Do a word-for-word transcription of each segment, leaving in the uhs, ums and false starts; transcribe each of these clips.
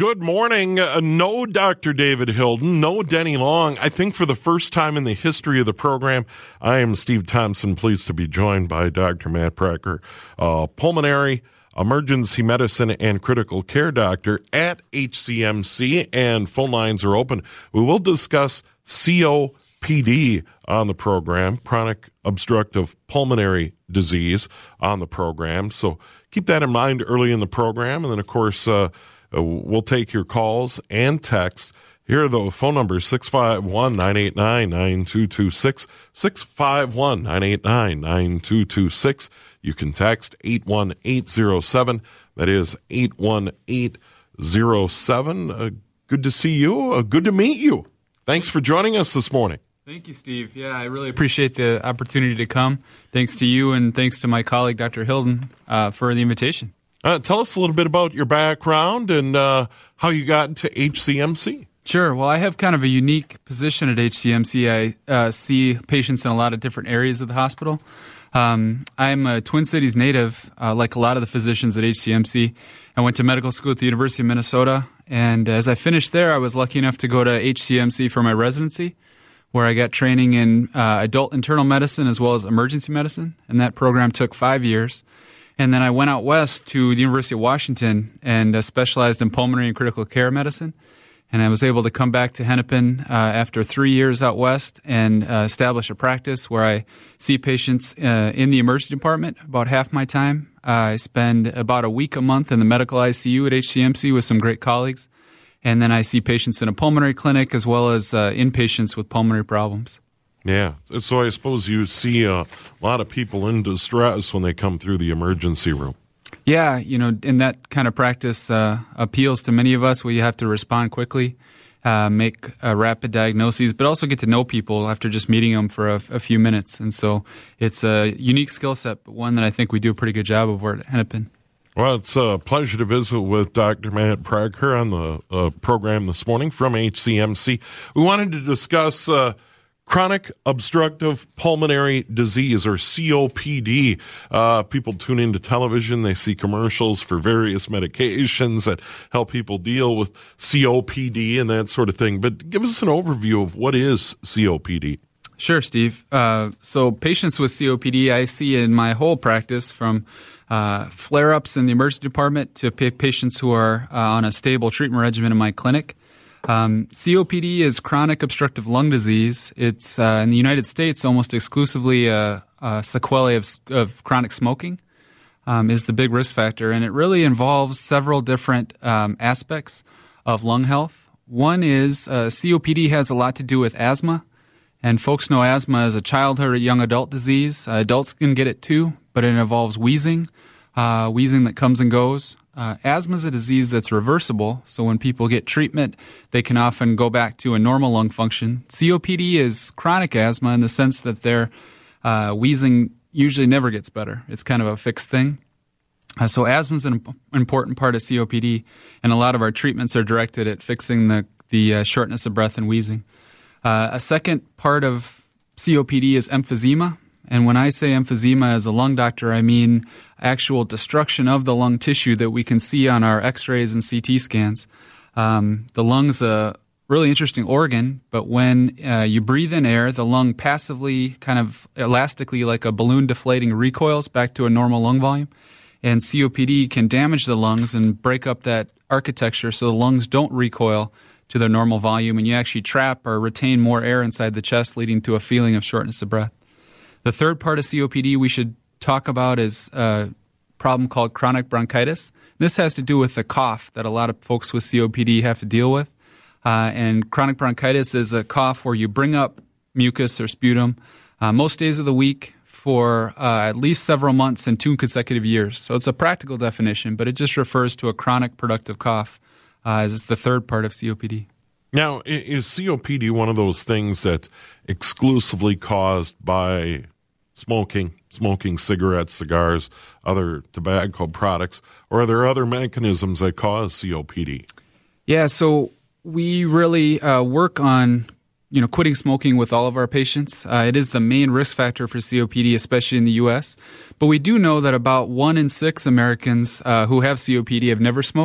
Good morning. Uh, no Doctor David Hilden, no Denny Long. I think for the first time in the history of the program, I am Steve Thompson, pleased to be joined by Doctor Matt Pracker, uh, pulmonary, emergency medicine, and critical care doctor at H C M C, and phone lines are open. We will discuss C O P D on the program, chronic obstructive pulmonary disease on the program. So keep that in mind early in the program. And then, of course, uh, we'll take your calls and texts. Here are the phone numbers, six five one, nine eight nine, nine two two six, six five one, nine eight nine, nine two two six. You can text eight one eight zero seven. That is eight one eight zero seven. Uh, good to see you. Uh, good to meet you. Thanks for joining us this morning. Thank you, Steve. Yeah, I really appreciate the opportunity to come. Thanks to you and thanks to my colleague, Doctor Hilden, uh, for the invitation. Uh, tell us a little bit about your background and uh, how you got into H C M C. Sure. Well, I have kind of a unique position at H C M C. I uh, see patients in a lot of different areas of the hospital. Um, I'm a Twin Cities native, uh, like a lot of the physicians at H C M C. I went to medical school at the University of Minnesota, and as I finished there, I was lucky enough to go to H C M C for my residency, where I got training in uh, adult internal medicine as well as emergency medicine, and that program took five years. And then I went out west to the University of Washington and uh, specialized in pulmonary and critical care medicine. And I was able to come back to Hennepin uh, after three years out west and uh, establish a practice where I see patients uh, in the emergency department about half my time. Uh, I spend about a week a month in the medical I C U at H C M C with some great colleagues. And then I see patients in a pulmonary clinic as well as uh, inpatients with pulmonary problems. Yeah, so I suppose you see a lot of people in distress when they come through the emergency room. Yeah, you know, and that kind of practice uh, appeals to many of us where you have to respond quickly, uh, make uh, rapid diagnoses, but also get to know people after just meeting them for a, a few minutes. And so it's a unique skill set, but one that I think we do a pretty good job of at Hennepin. Well, it's a pleasure to visit with Doctor Matt Pracker on the uh, program this morning from H C M C. We wanted to discuss uh, chronic obstructive pulmonary disease, or C O P D. Uh, people tune into television. They see commercials for various medications that help people deal with C O P D and that sort of thing. But give us an overview of what is C O P D. Sure, Steve. Uh, so patients with C O P D I see in my whole practice, from uh, flare-ups in the emergency department to pa- patients who are uh, on a stable treatment regimen in my clinic. Um, C O P D is chronic obstructive lung disease. It's uh, in the United States almost exclusively a, a sequelae of, of chronic smoking um, is the big risk factor, and it really involves several different um, aspects of lung health. One is uh, C O P D has a lot to do with asthma, and folks know asthma is a childhood or young adult disease. Uh, adults can get it too, but it involves wheezing, uh, wheezing that comes and goes. Uh, asthma is a disease that's reversible, so when people get treatment, they can often go back to a normal lung function. C O P D is chronic asthma in the sense that their uh, wheezing usually never gets better. It's kind of a fixed thing. Uh, so asthma is an imp- important part of C O P D, and a lot of our treatments are directed at fixing the, the uh, shortness of breath and wheezing. Uh, a second part of C O P D is emphysema. And when I say emphysema as a lung doctor, I mean actual destruction of the lung tissue that we can see on our x-rays and C T scans. Um, the lung's a really interesting organ, but when uh, you breathe in air, the lung passively, kind of elastically like a balloon deflating, recoils back to a normal lung volume. And C O P D can damage the lungs and break up that architecture so the lungs don't recoil to their normal volume, and you actually trap or retain more air inside the chest, leading to a feeling of shortness of breath. The third part of C O P D we should talk about is a problem called chronic bronchitis. This has to do with the cough that a lot of folks with C O P D have to deal with. Uh, and chronic bronchitis is a cough where you bring up mucus or sputum uh, most days of the week for uh, at least several months and two consecutive years. So it's a practical definition, but it just refers to a chronic productive cough uh, as the third part of C O P D. Now, is C O P D one of those things that's exclusively caused by smoking, smoking cigarettes, cigars, other tobacco products, or are there other mechanisms that cause C O P D? Yeah, so we really uh, work on you know, quitting smoking with all of our patients. Uh, it is the main risk factor for C O P D, especially in the U S. But we do know that about one in six Americans uh, who have C O P D have never smoked.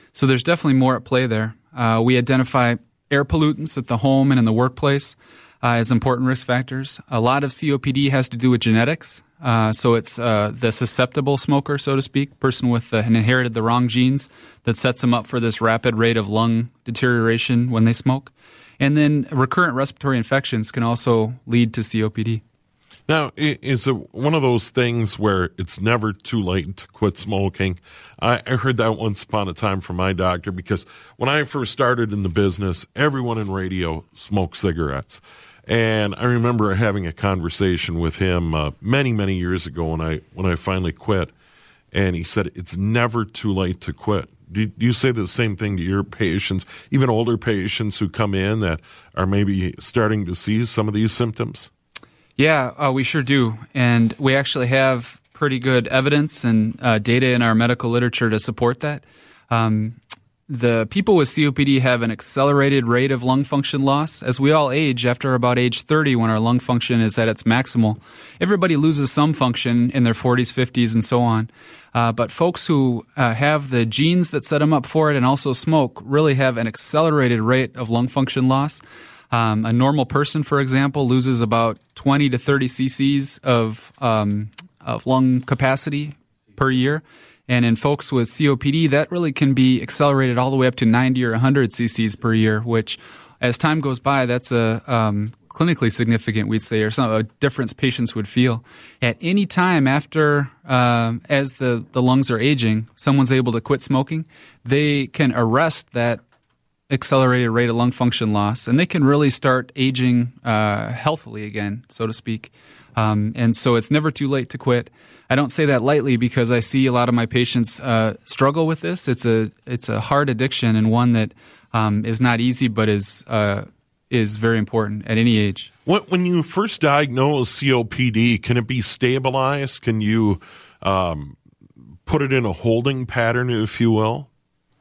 So there's definitely more at play there. Uh, we identify air pollutants at the home and in the workplace uh, as important risk factors. A lot of C O P D has to do with genetics. Uh, so it's uh, the susceptible smoker, so to speak, person with uh, inherited the wrong genes that sets them up for this rapid rate of lung deterioration when they smoke. And then recurrent respiratory infections can also lead to C O P D. Now, is it one of those things where it's never too late to quit smoking? I, I heard that once upon a time from my doctor, because when I first started in the business, everyone in radio smoked cigarettes. And I remember having a conversation with him uh, many, many years ago when I when I finally quit. And he said, it's never too late to quit. Do, do you say the same thing to your patients, even older patients who come in that are maybe starting to see some of these symptoms? Yeah, uh, we sure do. And we actually have pretty good evidence and uh, data in our medical literature to support that. Um, the people with C O P D have an accelerated rate of lung function loss. As we all age, after about age thirty, when our lung function is at its maximal, everybody loses some function in their forties, fifties, and so on. Uh, but folks who uh, have the genes that set them up for it and also smoke really have an accelerated rate of lung function loss. Um, a normal person, for example, loses about twenty to thirty cc's of, um, of lung capacity per year. And in folks with C O P D, that really can be accelerated all the way up to ninety or one hundred cc's per year, which as time goes by, that's a um, clinically significant, we'd say, or some a difference patients would feel. At any time after, um, as the, the lungs are aging, someone's able to quit smoking, they can arrest that accelerated rate of lung function loss, and they can really start aging uh, healthily again, so to speak. Um, and so it's never too late to quit. I don't say that lightly because I see a lot of my patients uh, struggle with this. It's a it's a hard addiction, and one that um, is not easy, but is uh, is very important at any age. When you first diagnose C O P D, can it be stabilized? Can you um, put it in a holding pattern, if you will?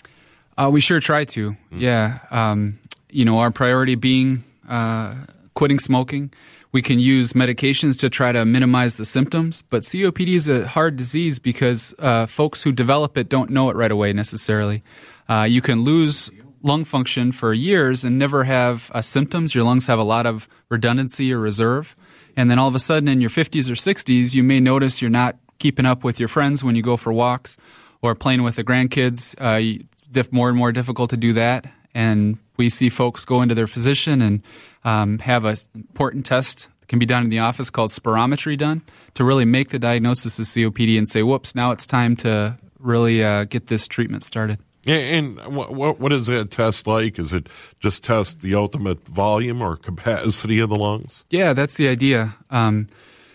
Uh, we sure try to, mm-hmm. yeah. Um, you know, our priority being uh, quitting smoking. We can use medications to try to minimize the symptoms, but C O P D is a hard disease because uh, folks who develop it don't know it right away necessarily. Uh, you can lose lung function for years and never have uh, symptoms. Your lungs have a lot of redundancy or reserve, and then all of a sudden in your fifties or sixties, you may notice you're not keeping up with your friends when you go for walks or playing with the grandkids. Uh, Diff, more and more difficult to do that, and we see folks go into their physician and um, have an important test that can be done in the office called spirometry done to really make the diagnosis of C O P D and say, whoops, now it's time to really uh, get this treatment started. Yeah, and what, what is that test like? Is it just test the ultimate volume or capacity of the lungs? Yeah, that's the idea. Um,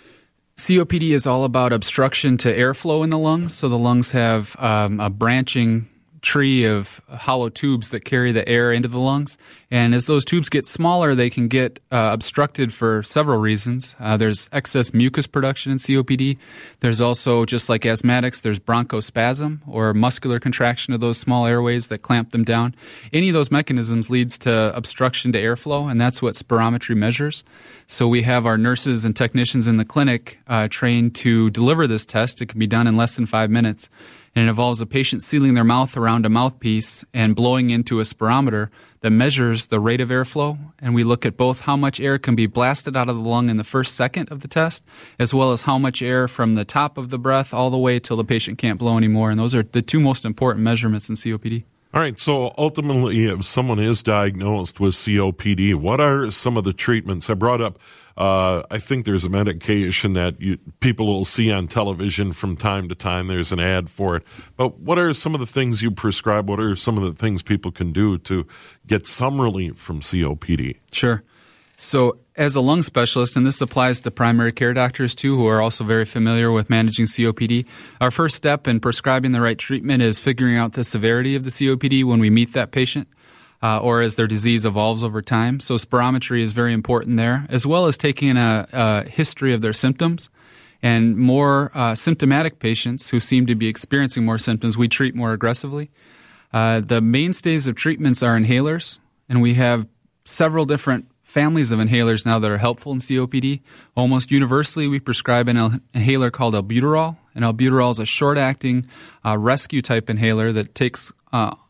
C O P D is all about obstruction to airflow in the lungs, so the lungs have um, a branching tree of hollow tubes that carry the air into the lungs. And as those tubes get smaller, they can get uh, obstructed for several reasons. Uh, there's excess mucus production in C O P D. There's also, just like asthmatics, there's bronchospasm or muscular contraction of those small airways that clamp them down. Any of those mechanisms leads to obstruction to airflow, and that's what spirometry measures. So we have our nurses and technicians in the clinic uh, trained to deliver this test. It can be done in less than five minutes. And it involves a patient sealing their mouth around a mouthpiece and blowing into a spirometer that measures the rate of airflow. And we look at both how much air can be blasted out of the lung in the first second of the test, as well as how much air from the top of the breath all the way till the patient can't blow anymore. And those are the two most important measurements in C O P D. All right, so ultimately, if someone is diagnosed with C O P D, what are some of the treatments? I brought up, uh, I think there's a medication that you, people will see on television from time to time. There's an ad for it. But what are some of the things you prescribe? What are some of the things people can do to get some relief from C O P D? Sure. So as a lung specialist, and this applies to primary care doctors too, who are also very familiar with managing C O P D, our first step in prescribing the right treatment is figuring out the severity of the C O P D when we meet that patient, uh, or as their disease evolves over time. So spirometry is very important there, as well as taking a, a history of their symptoms. And more uh, symptomatic patients who seem to be experiencing more symptoms, we treat more aggressively. Uh, the mainstays of treatments are inhalers, and we have several different families of inhalers now that are helpful in C O P D. Almost universally, we prescribe an inhaler called albuterol, and albuterol is a short-acting uh, rescue-type inhaler that takes uh,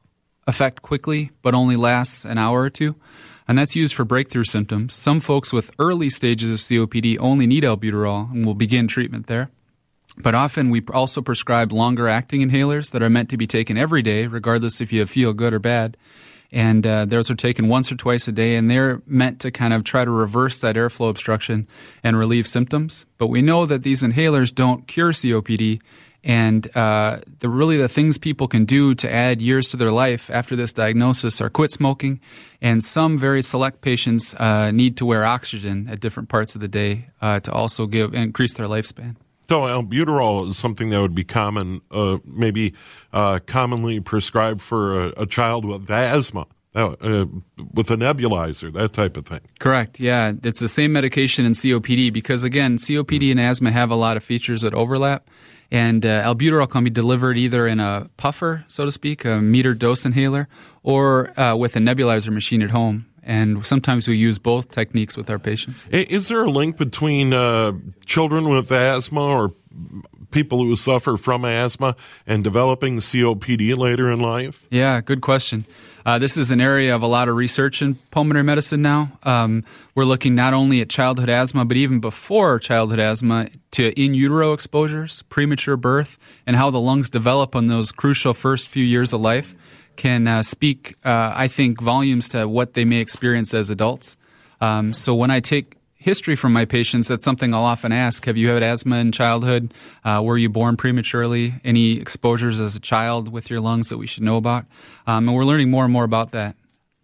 effect quickly, but only lasts an hour or two. And that's used for breakthrough symptoms. Some folks with early stages of C O P D only need albuterol and will begin treatment there. But often we also prescribe longer-acting inhalers that are meant to be taken every day, regardless if you feel good or bad. And uh, those are taken once or twice a day, and they're meant to kind of try to reverse that airflow obstruction and relieve symptoms. But we know that these inhalers don't cure C O P D, and uh, the really the things people can do to add years to their life after this diagnosis are quit smoking, and some very select patients uh, need to wear oxygen at different parts of the day uh, to also give increase their lifespan. So albuterol is something that would be common, uh, maybe uh, commonly prescribed for a, a child with asthma, uh, uh, with a nebulizer, that type of thing. Correct, yeah. It's the same medication in C O P D because, again, C O P D and asthma have a lot of features that overlap. And uh, albuterol can be delivered either in a puffer, so to speak, a metered dose inhaler, or uh, with a nebulizer machine at home. And sometimes we use both techniques with our patients. Is there a link between uh, children with asthma or people who suffer from asthma and developing C O P D later in life? Yeah, good question. Uh, this is an area of a lot of research in pulmonary medicine now. Um, we're looking not only at childhood asthma, but even before childhood asthma to in utero exposures, premature birth, and how the lungs develop on those crucial first few years of life can uh, speak, uh, I think, volumes to what they may experience as adults. Um, so when I take history from my patients, that's something I'll often ask. Have you had asthma in childhood? Uh, were you born prematurely? Any exposures as a child with your lungs that we should know about? Um, and we're learning more and more about that.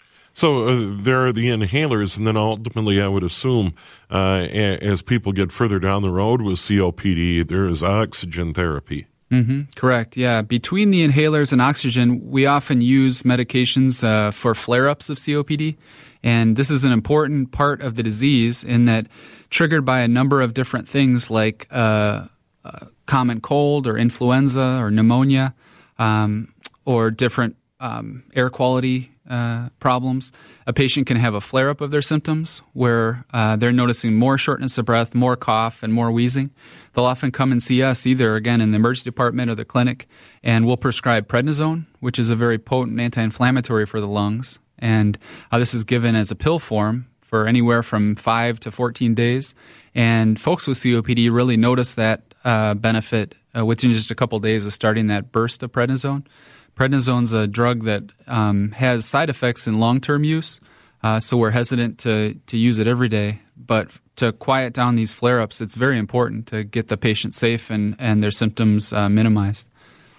So uh, there are the inhalers, and then ultimately I would assume uh, a- as people get further down the road with C O P D, there is oxygen therapy. Mm-hmm. Correct, yeah. Between the inhalers and oxygen, we often use medications uh, for flare-ups of C O P D. And this is an important part of the disease in that triggered by a number of different things like uh, uh, common cold or influenza or pneumonia um, or different um, air quality uh, problems. A patient can have a flare-up of their symptoms where uh, they're noticing more shortness of breath, more cough, and more wheezing. They'll often come and see us either, again, in the emergency department or the clinic, and we'll prescribe prednisone, which is a very potent anti-inflammatory for the lungs. And uh, this is given as a pill form for anywhere from five to fourteen days. And folks with C O P D really notice that uh, benefit uh, within just a couple days of starting that burst of prednisone. Prednisone's a drug that um, has side effects in long-term use, uh, so we're hesitant to, to use it every day. But to quiet down these flare-ups, it's very important to get the patient safe and, and their symptoms uh, minimized.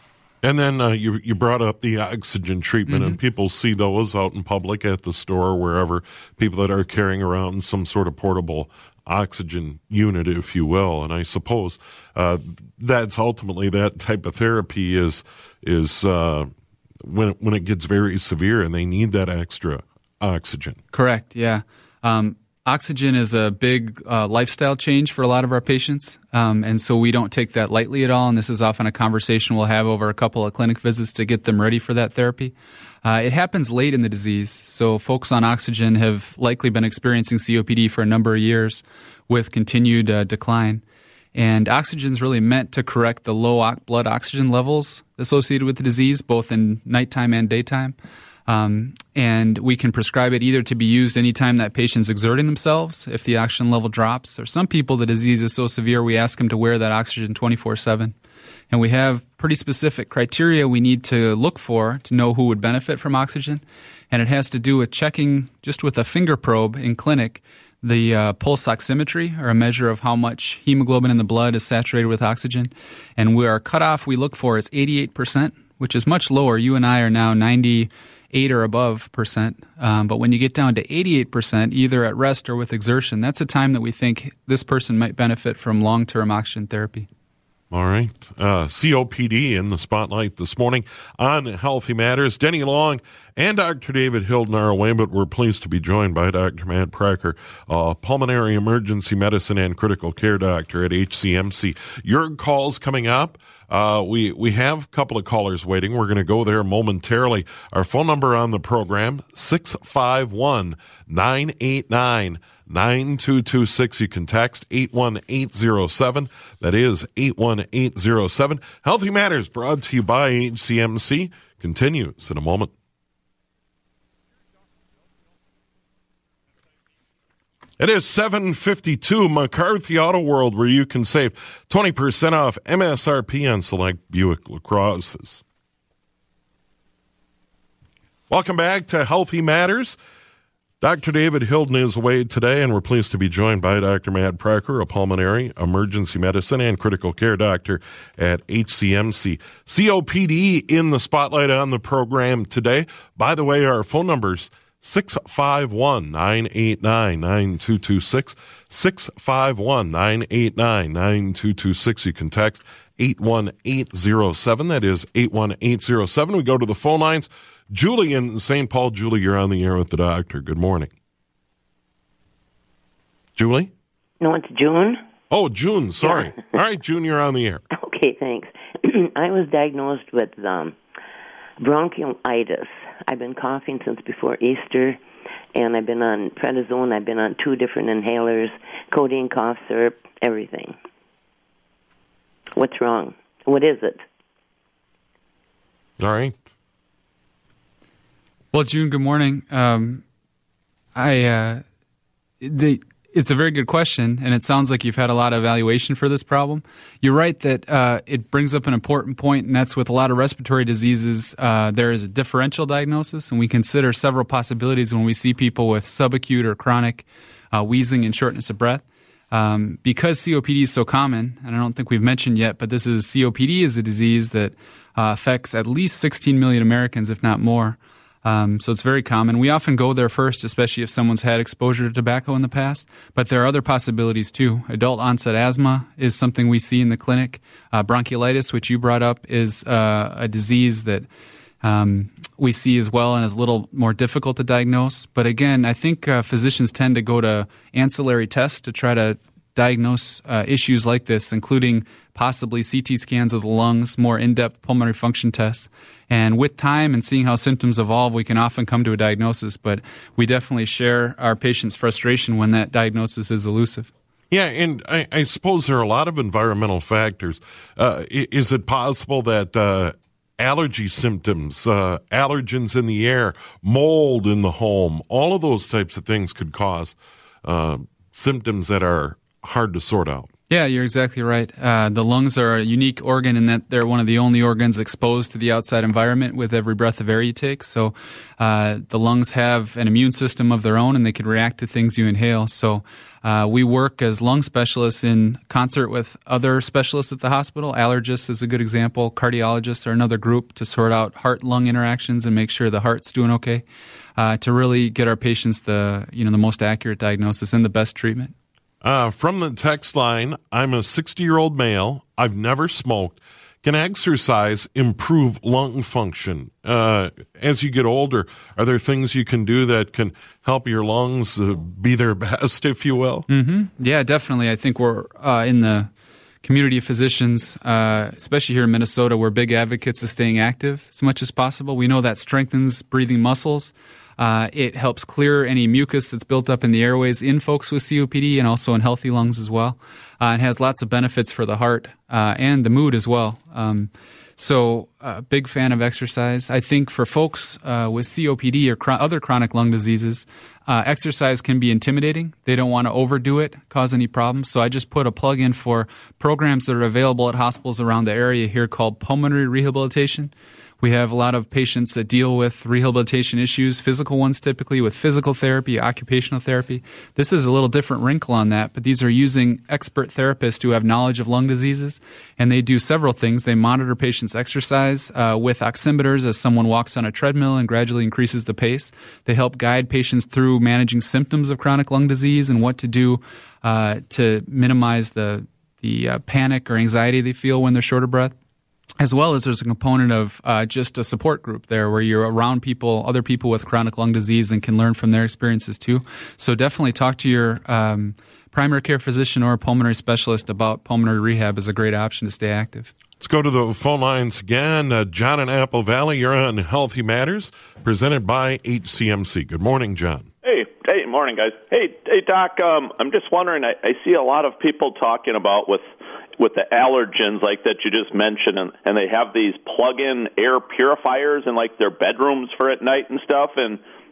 And then uh, you you brought up the oxygen treatment, Mm-hmm. and people see those out in public at the store, wherever, people that are carrying around some sort of portable oxygen unit, if you will. And I suppose uh, that's ultimately that type of therapy is is uh, when when it gets very severe and they need that extra oxygen. Correct, yeah. Um, oxygen is a big uh, lifestyle change for a lot of our patients, um, and so we don't take that lightly at all, and this is often a conversation we'll have over a couple of clinic visits to get them ready for that therapy. Uh, it happens late in the disease, so folks on oxygen have likely been experiencing C O P D for a number of years with continued uh, decline. And oxygen is really meant to correct the low o- blood oxygen levels associated with the disease, both in nighttime and daytime. Um, and we can prescribe it either to be used anytime that patient's exerting themselves, if the oxygen level drops, or some people, the disease is so severe, we ask them to wear that oxygen twenty-four seven. And we have pretty specific criteria we need to look for to know who would benefit from oxygen. And it has to do with checking, just with a finger probe in clinic, the uh, pulse oximetry, or a measure of how much hemoglobin in the blood is saturated with oxygen. And we, our cutoff we look for is eighty-eight percent, which is much lower. You and I are now ninety-eight or above percent. Um, but when you get down to eighty-eight percent, either at rest or with exertion, that's a time that we think this person might benefit from long-term oxygen therapy. All right. Uh, C O P D in the spotlight this morning on Healthy Matters. Denny Long and Doctor David Hilden are away, but we're pleased to be joined by Doctor Matt Pracker, uh, pulmonary emergency medicine and critical care doctor at H C M C. Your call's coming up. Uh, we, we have a couple of callers waiting. We're going to go there momentarily. Our phone number on the program, six five one, nine eight nine, nine two two six. You can text eight one eight zero seven. That is eight one eight zero seven. Healthy Matters brought to you by H C M C continues in a moment. It is seven fifty-two, McCarthy Auto World, where you can save twenty percent off M S R P on select Buick LaCrosses. Welcome back to Healthy Matters. Doctor David Hilden is away today, and we're pleased to be joined by Doctor Matt Precker, a pulmonary, emergency medicine, and critical care doctor at H C M C. C O P D in the spotlight on the program today. By the way, our phone numbers six five one, nine eight nine, nine two two six, six five one, nine eight nine, nine two two six. You can text eight one eight zero seven. That is eight one eight zero seven. We go to the phone lines. Julie in Saint Paul. Julie, you're on the air with the doctor. Good morning. Julie? No, it's June. Oh, June. Sorry. Yeah. All right, June, you're on the air. Okay, thanks. I was diagnosed with um, bronchiolitis. I've been coughing since before Easter, and I've been on prednisone. I've been on two different inhalers, codeine, cough syrup, everything. What's wrong? What is it? All right. Well, June, good morning. Um, I uh, the it's a very good question, and it sounds like you've had a lot of evaluation for this problem. You're right that uh, it brings up an important point, and that's with a lot of respiratory diseases, uh, there is a differential diagnosis, and we consider several possibilities when we see people with subacute or chronic uh, wheezing and shortness of breath. Um, because C O P D is so common, and I don't think we've mentioned yet, but this is C O P D is a disease that uh, affects at least sixteen million Americans, if not more. Um, so it's very common. We often go there first, especially if someone's had exposure to tobacco in the past. But there are other possibilities too. Adult onset asthma is something we see in the clinic. Uh, bronchiolitis, which you brought up, is uh, a disease that um, we see as well and is a little more difficult to diagnose. But again, I think uh, physicians tend to go to ancillary tests to try to diagnose uh, issues like this, including possibly C T scans of the lungs, more in-depth pulmonary function tests. And with time and seeing how symptoms evolve, we can often come to a diagnosis, but we definitely share our patients' frustration when that diagnosis is elusive. Yeah, and I, I suppose there are a lot of environmental factors. Uh, is it possible that uh, allergy symptoms, uh, allergens in the air, mold in the home, all of those types of things could cause uh, symptoms that are hard to sort out? Yeah, you're exactly right. Uh, the lungs are a unique organ in that they're one of the only organs exposed to the outside environment with every breath of air you take. So uh, the lungs have an immune system of their own, and they can react to things you inhale. So uh, we work as lung specialists in concert with other specialists at the hospital. Allergists is a good example. Cardiologists are another group to sort out heart-lung interactions and make sure the heart's doing okay, uh, to really get our patients the you know the most accurate diagnosis and the best treatment. Uh, from the text line, I'm a sixty-year-old male. I've never smoked. Can exercise improve lung function? Uh, as you get older, are there things you can do that can help your lungs uh, be their best, if you will? Mm-hmm. Yeah, definitely. I think we're uh, in the community of physicians, uh, especially here in Minnesota, we're big advocates of staying active as much as possible. We know that strengthens breathing muscles. Uh, it helps clear any mucus that's built up in the airways in folks with C O P D and also in healthy lungs as well. Uh, it has lots of benefits for the heart uh, and the mood as well. Um, so a uh, big fan of exercise. I think for folks uh, with C O P D or chro- other chronic lung diseases, uh, exercise can be intimidating. They don't want to overdo it, cause any problems. So I just put a plug in for programs that are available at hospitals around the area here called pulmonary rehabilitation. We have a lot of patients that deal with rehabilitation issues, physical ones typically, with physical therapy, occupational therapy. This is a little different wrinkle on that, but these are using expert therapists who have knowledge of lung diseases, and they do several things. They monitor patients' exercise uh, with oximeters as someone walks on a treadmill and gradually increases the pace. They help guide patients through managing symptoms of chronic lung disease and what to do uh, to minimize the, the uh, panic or anxiety they feel when they're short of breath. As well as there's a component of uh, just a support group there where you're around people, other people with chronic lung disease, and can learn from their experiences too. So definitely talk to your um, primary care physician or a pulmonary specialist about pulmonary rehab is a great option to stay active. Let's go to the phone lines again. Uh, John in Apple Valley, you're on Healthy Matters, presented by H C M C. Good morning, John. Hey, hey, morning, guys. Hey, hey, Doc. Um, I'm just wondering. I, I see a lot of people talking about with with the allergens, like that you just mentioned, and, and they have these plug-in air purifiers in like their bedrooms for at night and stuff. And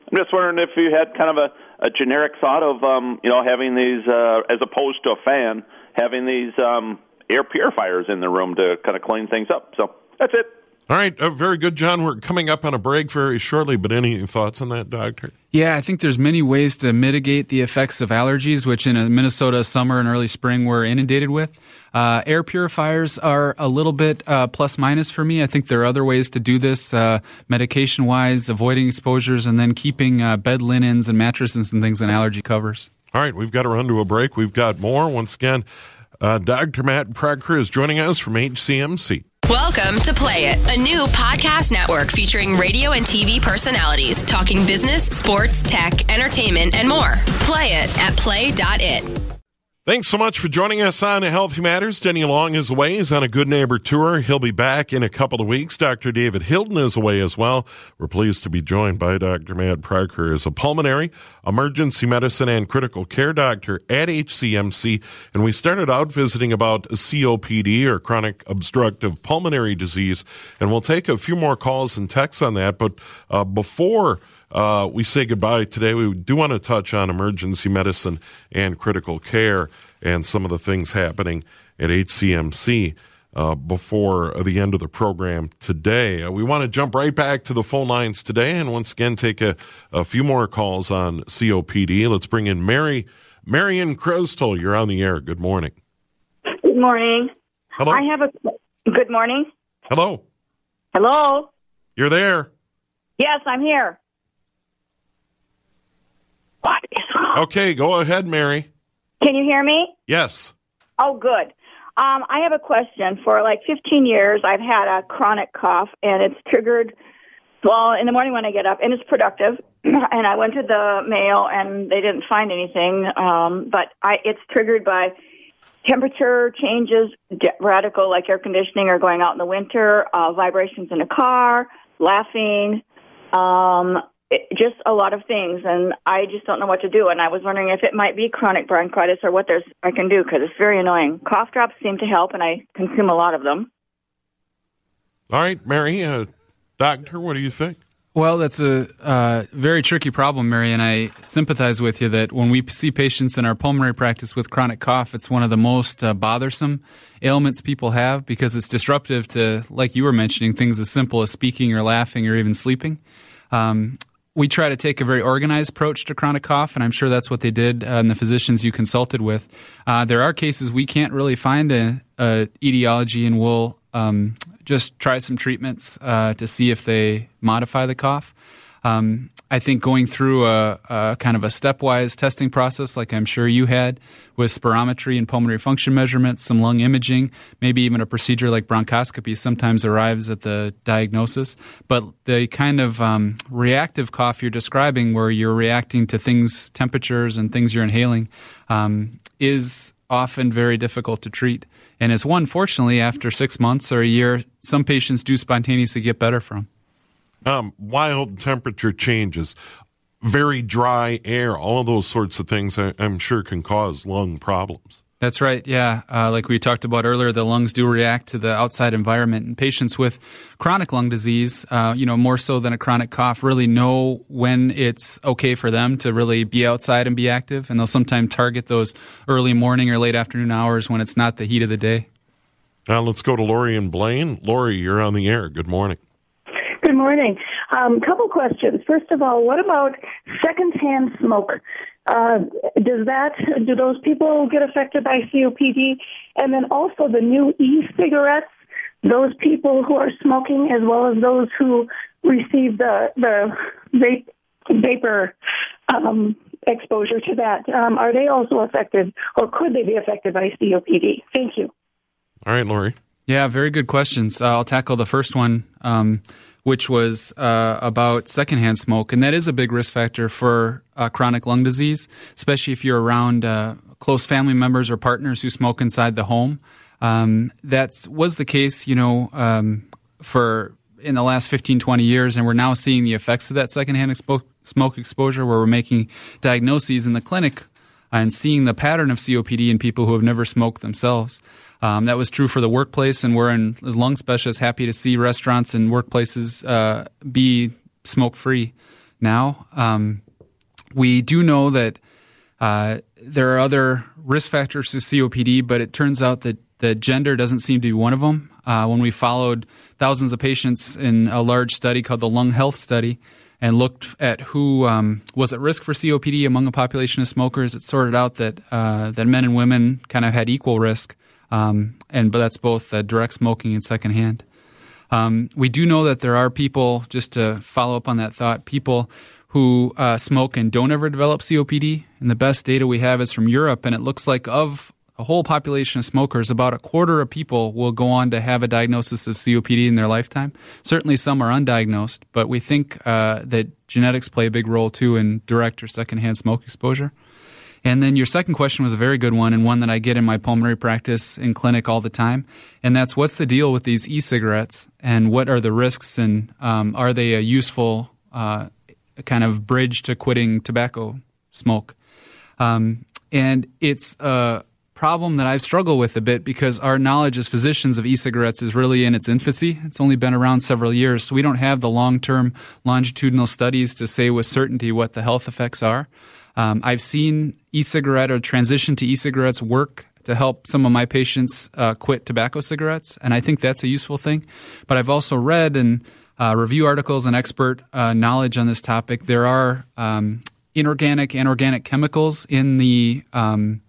I'm just wondering if you had kind of a, a generic thought of, um, you know, having these, uh, as opposed to a fan, having these um, air purifiers in the room to kind of clean things up. So that's it. All right, uh, very good, John. We're coming up on a break very shortly, but any thoughts on that, Doctor? Yeah, I think there's many ways to mitigate the effects of allergies, which in a Minnesota summer and early spring we're inundated with. Uh, air purifiers are a little bit uh, plus minus for me. I think there are other ways to do this, uh, medication-wise, avoiding exposures, and then keeping uh, bed linens and mattresses and things in allergy covers. All right, we've got to run to a break. We've got more. Once again, uh, Doctor Matt Precker is joining us from H C M C. Welcome to Play It, a new podcast network featuring radio and T V personalities talking business, sports, tech, entertainment, and more. Play it at play dot it. Thanks so much for joining us on Healthy Matters. Denny Long is away. He's on a Good Neighbor tour. He'll be back in a couple of weeks. Doctor David Hilden is away as well. We're pleased to be joined by Doctor Matt Precker as a pulmonary, emergency medicine, and critical care doctor at H C M C. And we started out visiting about C O P D, or chronic obstructive pulmonary disease. And we'll take a few more calls and texts on that. But uh, before Uh, we say goodbye today, we do want to touch on emergency medicine and critical care and some of the things happening at H C M C uh, before the end of the program today. Uh, we want to jump right back to the phone lines today and once again take a, a few more calls on C O P D. Let's bring in Mary. Marion Crystal, you're on the air. Good morning. Good morning. Hello. I have a good morning. Hello. Hello. You're there. Yes, I'm here. What is wrong? Okay, go ahead, Mary. Can you hear me? Yes. Oh, good. Um, I have a question. For like fifteen years, I've had a chronic cough, and it's triggered, well, in the morning when I get up, and it's productive. And I went to the Mayo, and they didn't find anything. Um, but I, it's triggered by temperature changes, radical, like air conditioning or going out in the winter, uh, vibrations in a car, laughing, um It, just a lot of things, and I just don't know what to do. And I was wondering if it might be chronic bronchitis or what there's I can do, because it's very annoying. Cough drops seem to help, and I consume a lot of them. All right, Mary, uh, doctor, what do you think? Well, that's a uh, very tricky problem, Mary, and I sympathize with you that when we see patients in our pulmonary practice with chronic cough, it's one of the most uh, bothersome ailments people have because it's disruptive to, like you were mentioning, things as simple as speaking or laughing or even sleeping. Um, We try to take a very organized approach to chronic cough, and I'm sure that's what they did uh, in the physicians you consulted with. Uh, there are cases we can't really find a, a etiology, and we'll um, just try some treatments uh, to see if they modify the cough. Um, I think going through a, a kind of a stepwise testing process, like I'm sure you had, with spirometry and pulmonary function measurements, some lung imaging, maybe even a procedure like bronchoscopy sometimes arrives at the diagnosis. But the kind of um, reactive cough you're describing, where you're reacting to things, temperatures and things you're inhaling, um, is often very difficult to treat. And it's one, fortunately, after six months or a year, some patients do spontaneously get better from. Um, wild temperature changes, very dry air, all of those sorts of things I, I'm sure can cause lung problems. That's right, yeah. Uh, like we talked about earlier, the lungs do react to the outside environment. And patients with chronic lung disease, uh, you know, more so than a chronic cough, really know when it's okay for them to really be outside and be active. And they'll sometimes target those early morning or late afternoon hours when it's not the heat of the day. Now let's go to Lori and Blaine. Lori, you're on the air. Good morning. Good morning. Um, couple questions. First of all, what about secondhand smoke? Uh, does that do those people get affected by C O P D? And then also the new e-cigarettes, those people who are smoking as well as those who receive the the vape, vapor um, exposure to that, um, are they also affected, or could they be affected by C O P D? Thank you. All right, Lori. Yeah, very good questions. Uh, I'll tackle the first one, um, which was uh, about secondhand smoke. And that is a big risk factor for uh, chronic lung disease, especially if you're around uh, close family members or partners who smoke inside the home. Um, that was the case, you know, um, for in the last fifteen, twenty years, and we're now seeing the effects of that secondhand expo- smoke exposure, where we're making diagnoses in the clinic and seeing the pattern of C O P D in people who have never smoked themselves. Um, that was true for the workplace, and we're, in, as lung specialists, happy to see restaurants and workplaces uh, be smoke-free. now. Um, we do know that uh, there are other risk factors to C O P D, but it turns out that, that gender doesn't seem to be one of them. Uh, when we followed thousands of patients in a large study called the Lung Health Study and looked at who um, was at risk for C O P D among a population of smokers, it sorted out that uh, that men and women kind of had equal risk, um, and but that's both uh, direct smoking and secondhand. Um, we do know that there are people, just to follow up on that thought, people who uh, smoke and don't ever develop C O P D. And the best data we have is from Europe, and it looks like of a whole population of smokers, about a quarter of people will go on to have a diagnosis of C O P D in their lifetime. Certainly some are undiagnosed, but we think uh, that genetics play a big role too in direct or secondhand smoke exposure. And then your second question was a very good one, and one that I get in my pulmonary practice in clinic all the time, and that's what's the deal with these e-cigarettes, and what are the risks, and um, are they a useful uh, kind of bridge to quitting tobacco smoke? Um, and it's a problem that I've struggled with a bit because our knowledge as physicians of e-cigarettes is really in its infancy. It's only been around several years, so we don't have the long-term longitudinal studies to say with certainty what the health effects are. Um, I've seen e-cigarette or transition to e-cigarettes work to help some of my patients uh, quit tobacco cigarettes, and I think that's a useful thing. But I've also read and uh, review articles and expert uh, knowledge on this topic. There are um, inorganic and organic chemicals in the um,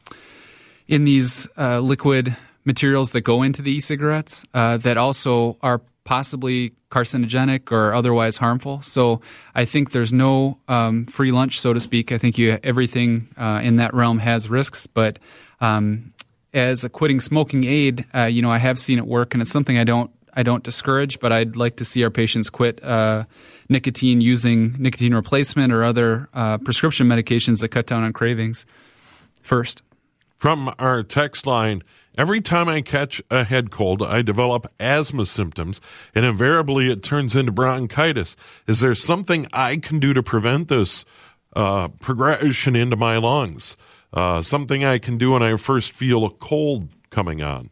in these uh, liquid materials that go into the e-cigarettes uh, that also are possibly carcinogenic or otherwise harmful. So I think there's no um, free lunch, so to speak. I think you, everything uh, in that realm has risks. But um, as a quitting smoking aid, uh, you know, I have seen it work, and it's something I don't I don't discourage. But I'd like to see our patients quit uh, nicotine using nicotine replacement or other uh, prescription medications that cut down on cravings first. From our text line, every time I catch a head cold, I develop asthma symptoms, and invariably it turns into bronchitis. Is there something I can do to prevent this uh, progression into my lungs? Uh, something I can do when I first feel a cold coming on?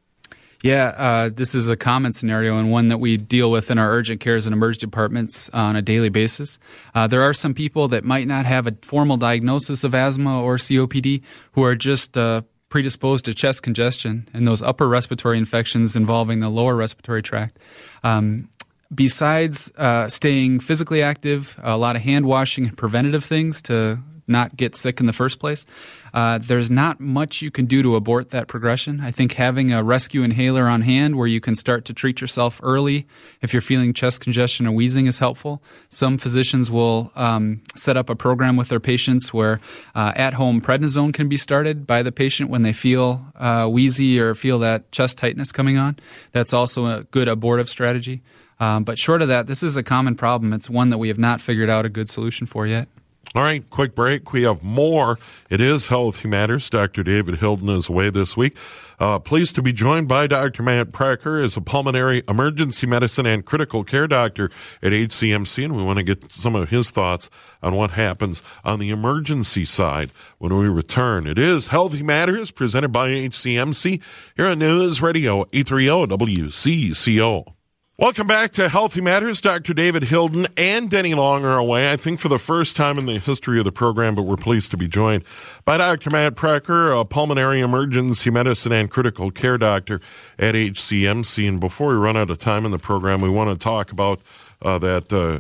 Yeah, uh, this is a common scenario and one that we deal with in our urgent cares and emergency departments on a daily basis. Uh, there are some people that might not have a formal diagnosis of asthma or C O P D who are just uh, predisposed to chest congestion and those upper respiratory infections involving the lower respiratory tract. Um, besides uh, staying physically active, a lot of hand washing and preventative things to not get sick in the first place, uh, there's not much you can do to abort that progression. I think having a rescue inhaler on hand where you can start to treat yourself early if you're feeling chest congestion or wheezing is helpful. Some physicians will um, set up a program with their patients where uh, at-home prednisone can be started by the patient when they feel uh, wheezy or feel that chest tightness coming on. That's also a good abortive strategy. Um, but short of that, this is a common problem. It's one that we have not figured out a good solution for yet. All right, quick break. We have more. It is Healthy Matters. Doctor David Hilden is away this week. Uh, pleased to be joined by Doctor Matt Pracker as a pulmonary emergency medicine and critical care doctor at H C M C, and we want to get some of his thoughts on what happens on the emergency side when we return. It is Healthy Matters, presented by H C M C here on News Radio eight thirty W C C O. Welcome back to Healthy Matters. Doctor David Hilden and Denny Long are away, I think for the first time in the history of the program, but we're pleased to be joined by Doctor Matt Pracker, a pulmonary emergency medicine and critical care doctor at H C M C. And before we run out of time in the program, we want to talk about uh, that uh,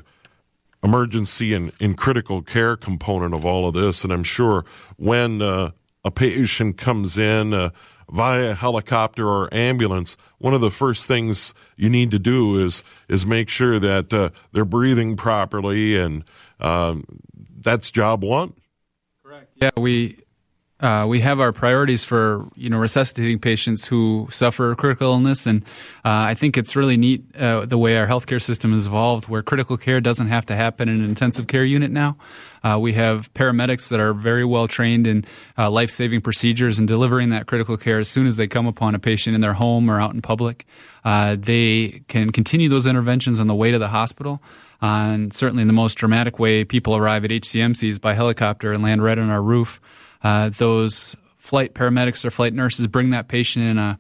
emergency and, and critical care component of all of this. And I'm sure when uh, a patient comes in uh, via helicopter or ambulance, one of the first things you need to do is is make sure that uh, they're breathing properly, and um, that's job one. Correct. Yeah, we uh, we have our priorities for you know resuscitating patients who suffer critical illness, and uh, I think it's really neat uh, the way our healthcare system has evolved, where critical care doesn't have to happen in an intensive care unit now. Uh, we have paramedics that are very well trained in uh, life-saving procedures and delivering that critical care as soon as they come upon a patient in their home or out in public. Uh, they can continue those interventions on the way to the hospital. Uh, and certainly in the most dramatic way, people arrive at H C M Cs by helicopter and land right on our roof. Uh, those flight paramedics or flight nurses bring that patient in a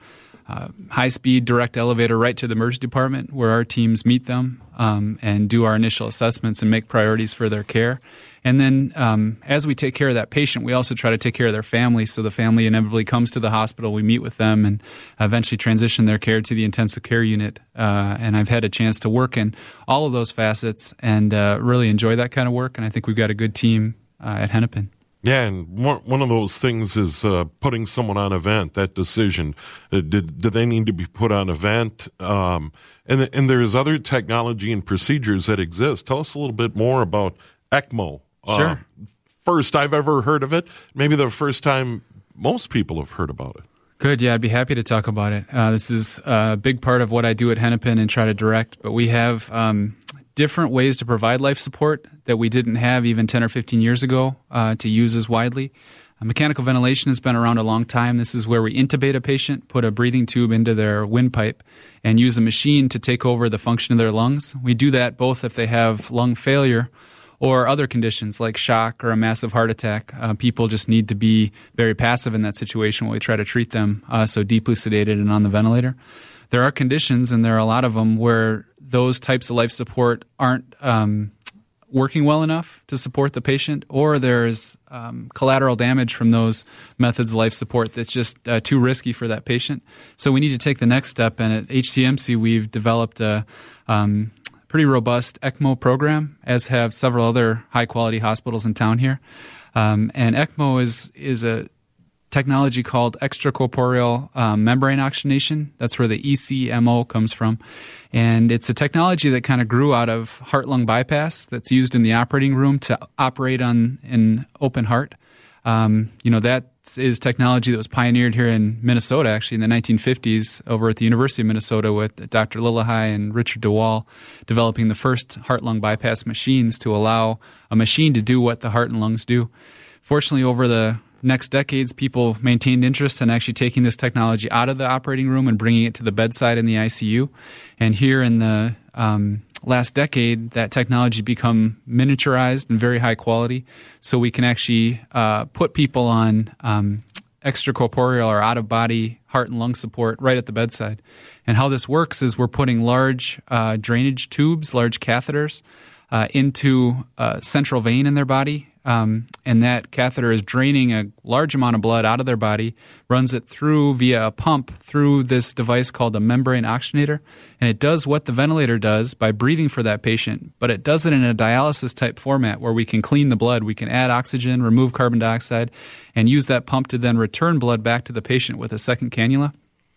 uh, high-speed direct elevator right to the emergency department where our teams meet them um, and do our initial assessments and make priorities for their care. And then um, as we take care of that patient, we also try to take care of their family. So the family inevitably comes to the hospital. We meet with them and eventually transition their care to the intensive care unit. Uh, and I've had a chance to work in all of those facets and uh, really enjoy that kind of work. And I think we've got a good team uh, at Hennepin. Yeah, and one of those things is uh, putting someone on a vent, that decision. Uh, did, do they need to be put on a vent? Um, and, and there's other technology and procedures that exist. Tell us a little bit more about ECMO. Sure. Uh, first I've ever heard of it. Maybe the first time most people have heard about it. Good. Yeah, I'd be happy to talk about it. Uh, this is a big part of what I do at Hennepin and try to direct. But we have um, different ways to provide life support that we didn't have even ten or fifteen years ago uh, to use as widely. Uh, mechanical ventilation has been around a long time. This is where we intubate a patient, put a breathing tube into their windpipe, and use a machine to take over the function of their lungs. We do that both if they have lung failure or other conditions like shock or a massive heart attack. Uh, people just need to be very passive in that situation while we try to treat them, uh, so deeply sedated and on the ventilator. There are conditions, and there are a lot of them, where those types of life support aren't um, working well enough to support the patient, or there's um, collateral damage from those methods of life support that's just uh, too risky for that patient. So we need to take the next step, and at H C M C we've developed a um, pretty robust ECMO program, as have several other high-quality hospitals in town here. Um, and ECMO is is a technology called extracorporeal um, membrane oxygenation. That's where the E C M O comes from. And it's a technology that kind of grew out of heart-lung bypass that's used in the operating room to operate on an open heart. Um, you know, that is technology that was pioneered here in Minnesota, actually, in the nineteen fifties over at the University of Minnesota with Doctor Lillehei and Richard DeWall developing the first heart-lung bypass machines to allow a machine to do what the heart and lungs do. Fortunately, over the next decades, people maintained interest in actually taking this technology out of the operating room and bringing it to the bedside in the I C U. And here in the um, last decade, that technology become miniaturized and very high quality, so we can actually uh, put people on um, extracorporeal or out-of-body heart and lung support right at the bedside. And how this works is we're putting large uh, drainage tubes, large catheters, uh, into a central vein in their body. Um, and that catheter is draining a large amount of blood out of their body, runs it through via a pump through this device called a membrane oxygenator, and it does what the ventilator does by breathing for that patient, but it does it in a dialysis-type format where we can clean the blood, we can add oxygen, remove carbon dioxide, and use that pump to then return blood back to the patient with a second cannula.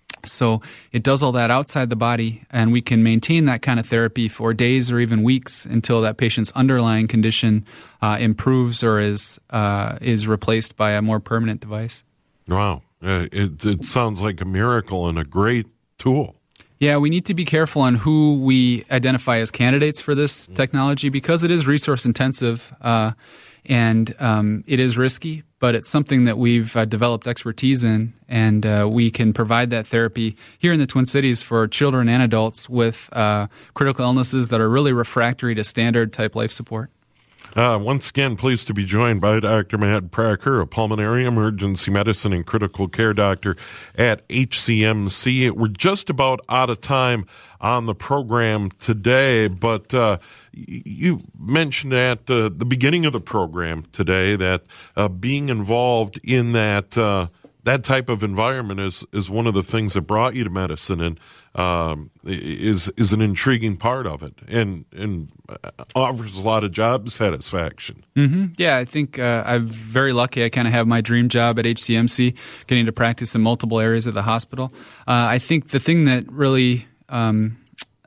So it does all that outside the body, and we can maintain that kind of therapy for days or even weeks until that patient's underlying condition uh, improves or is uh, is replaced by a more permanent device. Wow. Uh, it, it sounds like a miracle and a great tool. Yeah, we need to be careful on who we identify as candidates for this technology because it is resource intensive uh, and um, it is risky, but it's something that we've uh, developed expertise in, and uh, we can provide that therapy here in the Twin Cities for children and adults with uh, critical illnesses that are really refractory to standard type life support. Uh, once again, pleased to be joined by Doctor Matt Pracker, a pulmonary emergency medicine and critical care doctor at H C M C. We're just about out of time on the program today, but uh, you mentioned at uh, the beginning of the program today that uh, being involved in that uh, that type of environment is is one of the things that brought you to medicine, and um, is is an intriguing part of it, and and offers a lot of job satisfaction. Mm-hmm. Yeah, I think uh, I'm very lucky. I kind of have my dream job at H C M C, getting to practice in multiple areas of the hospital. Uh, I think the thing that really um,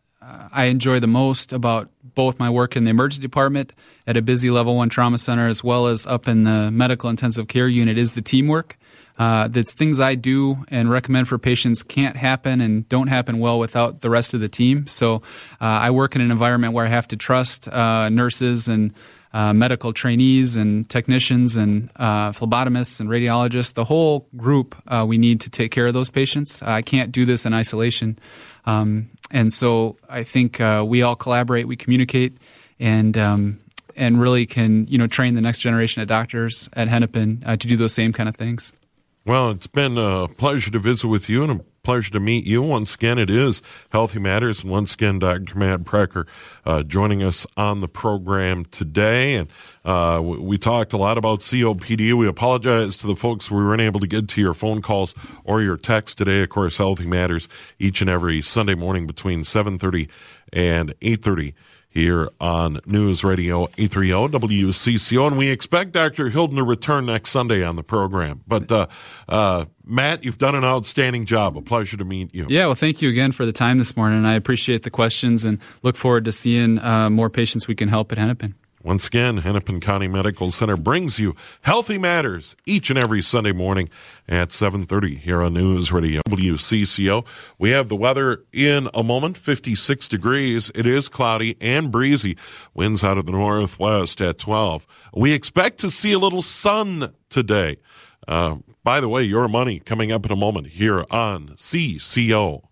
I enjoy the most about both my work in the emergency department at a busy level one trauma center as well as up in the medical intensive care unit is the teamwork. Uh, that's things I do and recommend for patients can't happen and don't happen well without the rest of the team. So uh, I work in an environment where I have to trust uh, nurses and uh, medical trainees and technicians and uh, phlebotomists and radiologists, the whole group uh, we need to take care of those patients. I can't do this in isolation. Um, and so I think uh, we all collaborate, we communicate, and um, and really can you know train the next generation of doctors at Hennepin uh, to do those same kind of things. Well, it's been a pleasure to visit with you and a pleasure to meet you. Once again, it is Healthy Matters. And once again, Doctor Matt Precker uh, joining us on the program today. And uh, we, we talked a lot about C O P D. We apologize to the folks we weren't able to get to your phone calls or your text today. Of course, Healthy Matters each and every Sunday morning between seven thirty and eight thirty. Here on News Radio eight thirty W C C O, and we expect Doctor Hilden to return next Sunday on the program. But, uh, uh, Matt, you've done an outstanding job. A pleasure to meet you. Yeah, well, thank you again for the time this morning. I appreciate the questions and look forward to seeing uh, more patients we can help at Hennepin. Once again, Hennepin County Medical Center brings you Healthy Matters each and every Sunday morning at seven thirty here on News Radio W C C O. We have the weather in a moment, fifty-six degrees. It is cloudy and breezy. Winds out of the northwest at twelve. We expect to see a little sun today. Uh, by the way, your money coming up in a moment here on C C O.